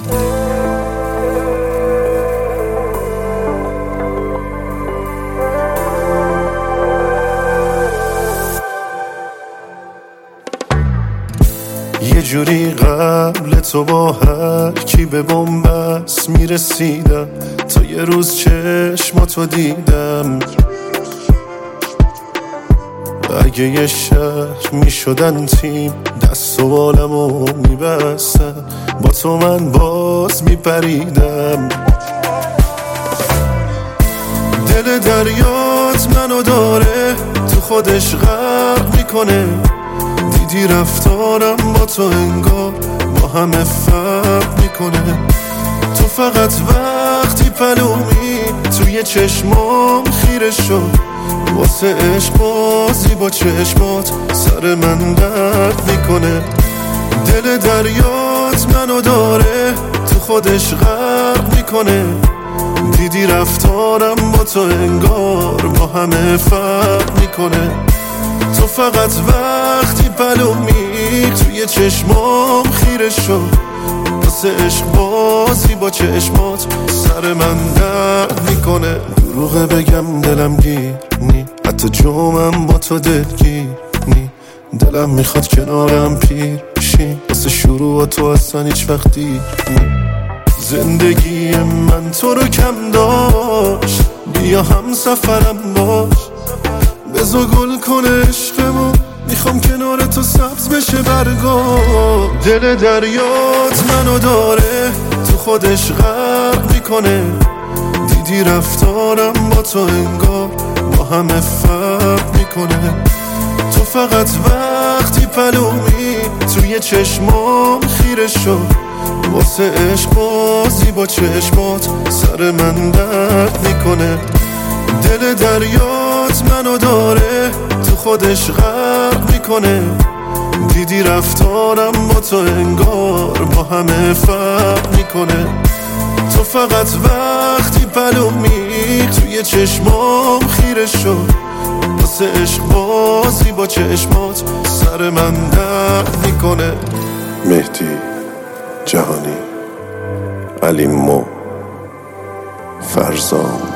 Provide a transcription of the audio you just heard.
یه جوری قبل تو با هر کی به بنبست میرسیدم، تا یه روز چشماتو دیدم. اگه یه شهر میشدن تیم، دست و بالمو میبستن، با تو من باز میپریدم. دل دریات منو داره تو خودش غرق میکنه، دیدی رفتارم با تو انگار با همه فرق میکنه. تو فقط وقتی پلومی توی چشمام خیره شد، واسه عشق بازی با چشمات سر من درد میکنه. دل دریات منو داره تو خودش غرق میکنه، دیدی رفتارم با تو انگار با همه فرق میکنه. تو فقط وقتی پلومی توی چشمام خیره شد، واسه عشق بازی با چشمات سر من درد میکنه. دروغه بگم دلم گیر نی، حتی جومم با تو دلگیر نی. دلم میخواد کنارم پیر شی، واسه شروع تو اصلا هیچ وقتی نی. زندگی من تو رو کم داشت، بیا هم سفرم باش، بزا گل کنه عشقمون، میخوام کنار تو سبز بشه برگا. دل دریات منو داره تو خودش غرق میکنه، دیدی رفتارم با تو انگار با همه فرق میکنه. تو فقط وقتی پلومی توی چشمام خیره شد، واسه عشق بازی با چشمات سر من درد میکنه. دل دریات منو داره تو خودش غرق میکنه، دیدی رفتارم با تو انگار با همه فرق میکنه. تو فقط وقتی پلومی توی چشمام خیره شد، واسه عشق بازی با چشمات سر من درد میکنه. مهدی جهانی، علی مو، فرزام